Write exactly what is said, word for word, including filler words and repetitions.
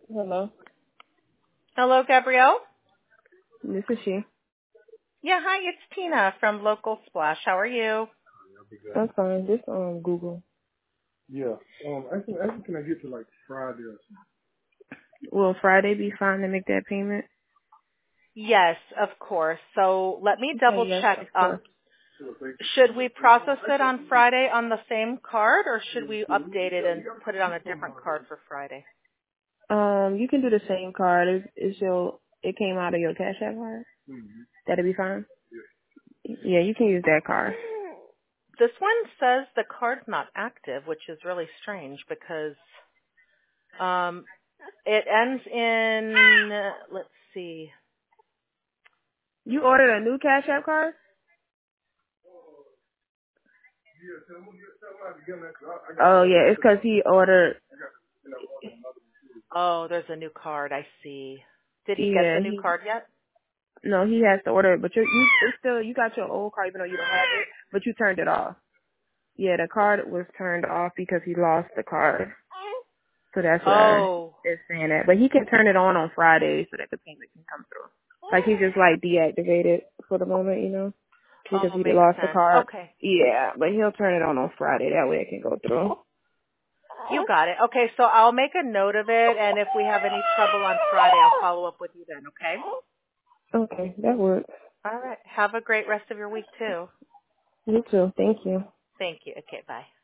Hello, Hello, Gabrielle. this is she. Yeah, hi, it's Tina from Local Splash. How are you? I'm fine. This um Google. Yeah. Um. Actually, actually, can I get to like Friday or Will Friday be fine to make that payment? Yes, of course. So let me Okay, double yes, check. of Um, course. something? should we process it on Friday on the same card, or should we update it and put it on a different card for Friday? Um, you can do the same card. Is is your it came out of your Cash App card? Mm-hmm. That'll be fine. Yeah, you can use that card. This one says the card's not active, which is really strange because um, it ends in, let's see. You ordered a new Cash App card? Oh yeah, it's 'cause he ordered. Oh, there's a new card. I see. Did he get the Yeah, new he card yet? no, he has to order it. But you you it's still you got your old card even though you don't have it, but you turned it off. Yeah, the card was turned off because he lost the card. So that's why Oh, it's saying that. But he can turn it on on Friday so that the payment can come through. Like he just like deactivated for the moment, you know, because oh, he makes lost the sense. card. Okay. Yeah, but he'll turn it on on Friday. That way it can go through. You got it. Okay, so I'll make a note of it, and if we have any trouble on Friday, I'll follow up with you then, okay? Okay, that works. All right. Have a great rest of your week, too. You too. Thank you. Thank you. Okay, bye.